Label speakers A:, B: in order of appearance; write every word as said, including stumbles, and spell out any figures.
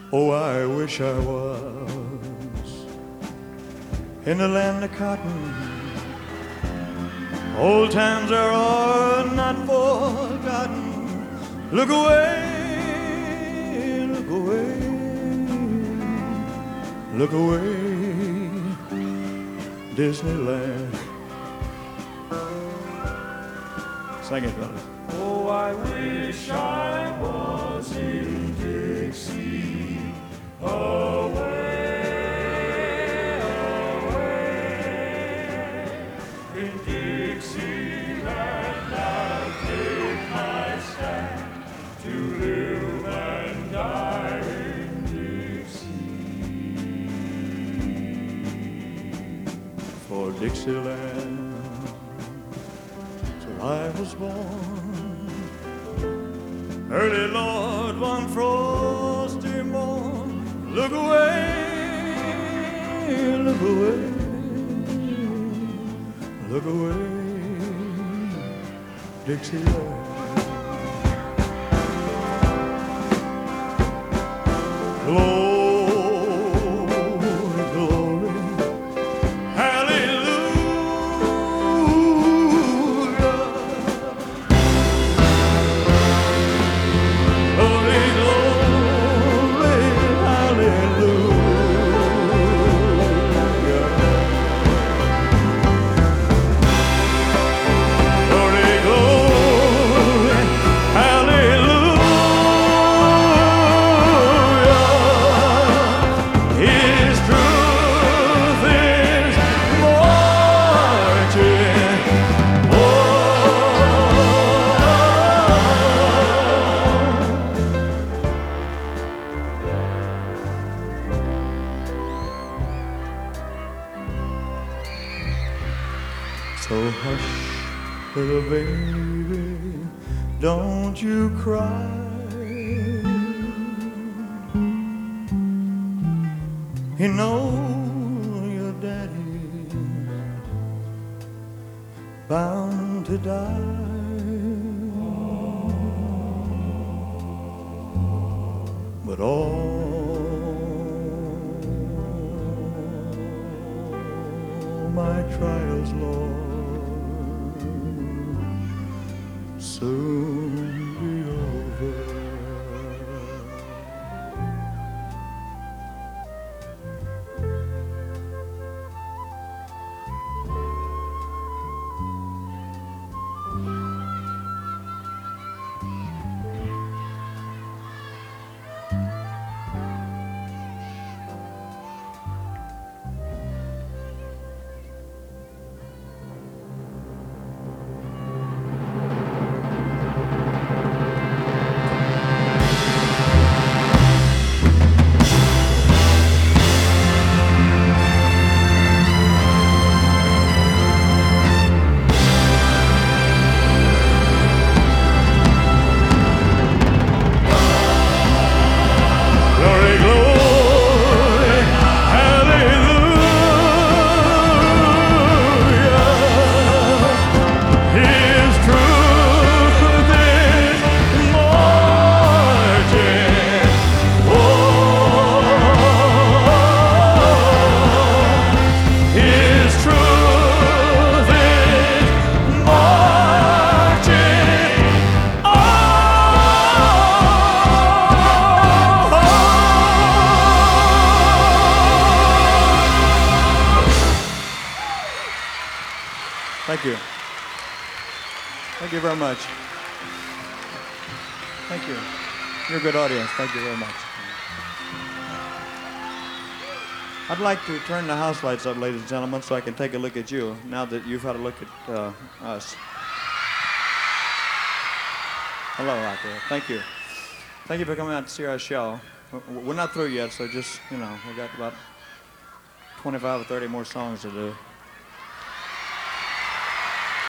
A: Oh, I wish I was in the land of cotton. Old times are all not forgotten. Look away, look away, look away, Disneyland. Sing it, brother.
B: Oh, I wish I was in Dixie, away, away. In Dixieland I'll take my stand to live and die in Dixie.
A: For Dixieland I was born early, Lord, one frosty morn. Look away, look away, look away, Dixieland. Glory. So hush, little baby, don't you cry. You know your daddy's bound to die. But all my trials, Lord, soon be over. Thank you. Thank you very much. Thank you. You're a good audience. Thank you very much. I'd like to turn the house lights up, ladies and gentlemen, so I can take a look at you now that you've had a look at uh, us. Hello out there. Thank you. Thank you for coming out to see our show. We're not through yet, so just, you know, we've got about twenty-five or thirty more songs to do.